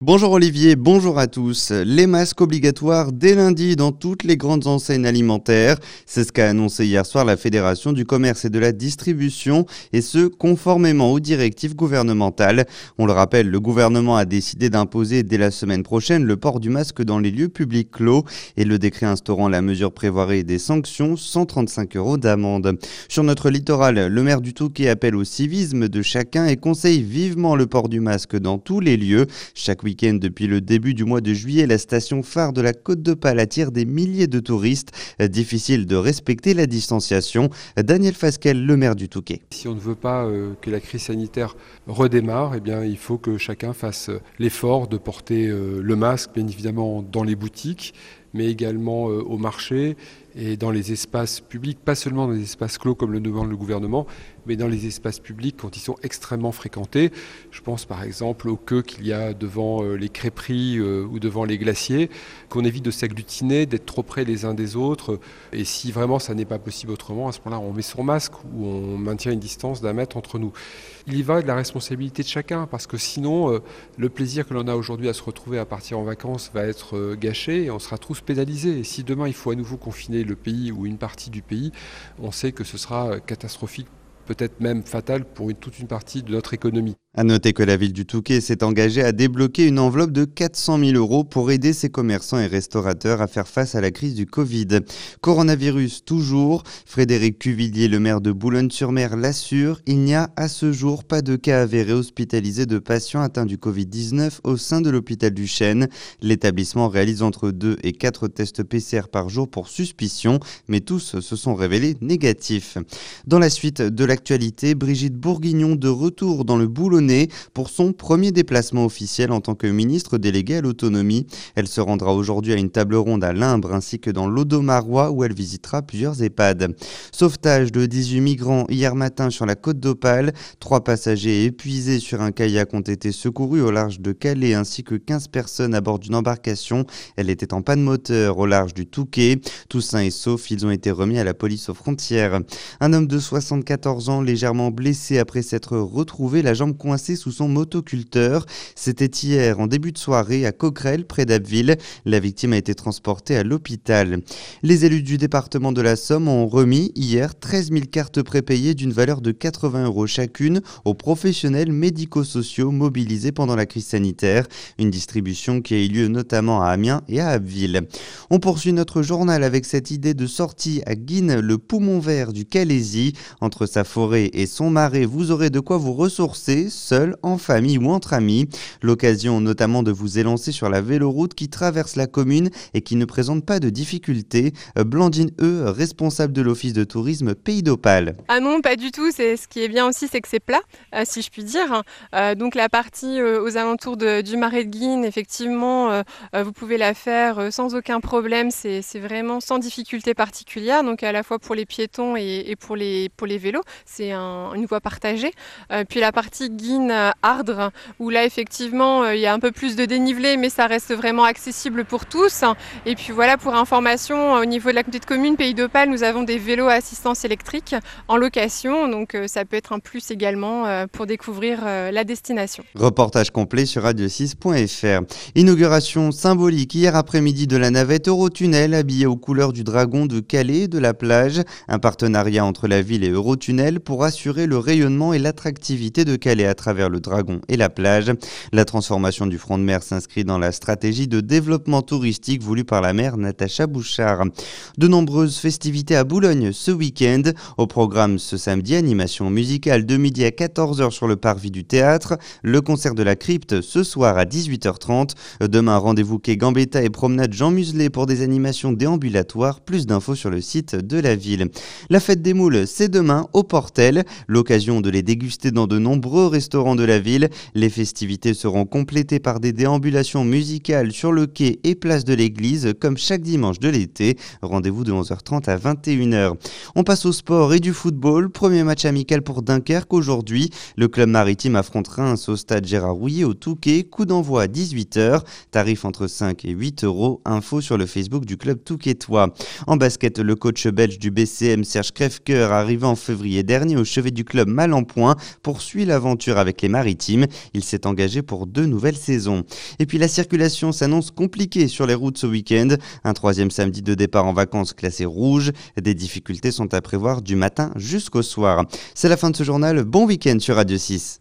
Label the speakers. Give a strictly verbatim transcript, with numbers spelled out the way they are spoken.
Speaker 1: Bonjour Olivier, bonjour à tous. Les masques obligatoires dès lundi dans toutes les grandes enseignes alimentaires. C'est ce qu'a annoncé hier soir la Fédération du commerce et de la distribution, et ce, conformément aux directives gouvernementales. On le rappelle, le gouvernement a décidé d'imposer dès la semaine prochaine le port du masque dans les lieux publics clos, et le décret instaurant la mesure prévoirait des sanctions, cent trente-cinq euros d'amende. Sur notre littoral, le maire du Touquet appelle au civisme de chacun et conseille vivement le port du masque dans tous les lieux. Chaque week-end depuis le début du mois de juillet, la station phare de la Côte d'Opale attire des milliers de touristes. Difficile de respecter la distanciation. Daniel Fasquelle, le maire du Touquet.
Speaker 2: Si on ne veut pas euh, que la crise sanitaire redémarre, eh bien, il faut que chacun fasse l'effort de porter euh, le masque, bien évidemment dans les boutiques, mais également euh, au marché et dans les espaces publics, pas seulement dans les espaces clos comme le demande le gouvernement, mais dans les espaces publics quand ils sont extrêmement fréquentés. Je pense par exemple aux queues qu'il y a devant euh, les crêperies euh, ou devant les glaciers, qu'on évite de s'agglutiner, d'être trop près les uns des autres. Et si vraiment ça n'est pas possible autrement, à ce moment-là, on met son masque ou on maintient une distance d'un mètre entre nous. Il y va de la responsabilité de chacun, parce que sinon, euh, le plaisir que l'on a aujourd'hui à se retrouver à partir en vacances va être euh, gâché et on sera tous pénalisés. Et si demain il faut à nouveau confiner le pays ou une partie du pays, on sait que ce sera catastrophique, peut-être même fatal pour une, toute une partie de notre économie.
Speaker 1: À noter que la ville du Touquet s'est engagée à débloquer une enveloppe de quatre cent mille euros pour aider ses commerçants et restaurateurs à faire face à la crise du Covid. Coronavirus toujours. Frédéric Cuvillier, le maire de Boulogne-sur-Mer, l'assure, il n'y a à ce jour pas de cas avérés hospitalisés de patients atteints du covid dix-neuf au sein de l'hôpital du Chêne. L'établissement réalise entre deux et quatre tests P C R par jour pour suspicion, mais tous se sont révélés négatifs. Dans la suite de l'actualité, Brigitte Bourguignon de retour dans le Boulonnais pour son premier déplacement officiel en tant que ministre déléguée à l'autonomie. Elle se rendra aujourd'hui à une table ronde à Limbre ainsi que dans l'Audomarois où elle visitera plusieurs EHPAD. Sauvetage de dix-huit migrants hier matin sur la Côte d'Opale. Trois passagers épuisés sur un kayak ont été secourus au large de Calais ainsi que quinze personnes à bord d'une embarcation. Elle était en panne moteur au large du Touquet. Tous sains et saufs, ils ont été remis à la police aux frontières. Un homme de soixante-quatorze ans légèrement blessé après s'être retrouvé la jambe coincée sous son motoculteur. C'était hier en début de soirée à Coquerel, près d'Abbeville. La victime a été transportée à l'hôpital. Les élus du département de la Somme ont remis hier treize mille cartes prépayées d'une valeur de quatre-vingts euros chacune aux professionnels médico-sociaux mobilisés pendant la crise sanitaire. Une distribution qui a eu lieu notamment à Amiens et à Abbeville. On poursuit notre journal avec cette idée de sortie à Guînes, le poumon vert du Calaisis. Entre sa forêt et son marais, vous aurez de quoi vous ressourcer, seul, en famille ou entre amis. L'occasion notamment de vous élancer sur la véloroute qui traverse la commune et qui ne présente pas de difficultés. Blandine E, responsable de l'office de tourisme Pays d'Opale.
Speaker 3: Ah non, pas du tout. C'est, ce qui est bien aussi, c'est que c'est plat, euh, si je puis dire. Euh, donc la partie euh, aux alentours de, du marais de Guînes, effectivement, euh, euh, vous pouvez la faire euh, sans aucun problème. C'est, c'est vraiment sans difficulté particulière. Donc à la fois pour les piétons et, et pour, les, pour les vélos. C'est un, une voie partagée. Euh, puis la partie Guînes-Ardres, où là effectivement euh, il y a un peu plus de dénivelé, mais ça reste vraiment accessible pour tous. Et puis voilà, pour information, au niveau de la petite commune Pays d'Opale, nous avons des vélos à assistance électrique en location, donc euh, ça peut être un plus également euh, pour découvrir euh, la destination.
Speaker 1: Reportage complet sur radio six point f r. Inauguration symbolique hier après-midi de la navette Eurotunnel habillée aux couleurs du dragon de Calais et de la plage. Un partenariat entre la ville et Eurotunnel pour assurer le rayonnement et l'attractivité de Calais à travers le dragon et la plage. La transformation du front de mer s'inscrit dans la stratégie de développement touristique voulue par la maire Natacha Bouchard. De nombreuses festivités à Boulogne ce week-end. Au programme ce samedi, animation musicale de midi à quatorze heures sur le parvis du théâtre. Le concert de la crypte ce soir à dix-huit heures trente. Demain, rendez-vous quai Gambetta et promenade Jean Muselet pour des animations déambulatoires. Plus d'infos sur le site de la ville. La fête des moules, c'est demain au Portel. L'occasion de les déguster dans de nombreux restaurants de la ville. Les festivités seront complétées par des déambulations musicales sur le quai et place de l'église, comme chaque dimanche de l'été. Rendez-vous de onze heures trente à vingt et une heures. On passe au sport et du football. Premier match amical pour Dunkerque aujourd'hui. Le club maritime affronte Reims au stade Gérard Rouillet au Touquet. Coup d'envoi à dix-huit heures. Tarif entre cinq et huit euros. Info sur le Facebook du club touquetois. En basket, le coach belge du B C M, Serge Crèvecoeur, arrivé en février dernier au chevet du club Malempoint, poursuit l'aventure avec les Maritimes. Il s'est engagé pour deux nouvelles saisons. Et puis la circulation s'annonce compliquée sur les routes ce week-end. Un troisième samedi de départ en vacances classé rouge. Des difficultés sont à prévoir du matin jusqu'au soir. C'est la fin de ce journal. Bon week-end sur Radio six.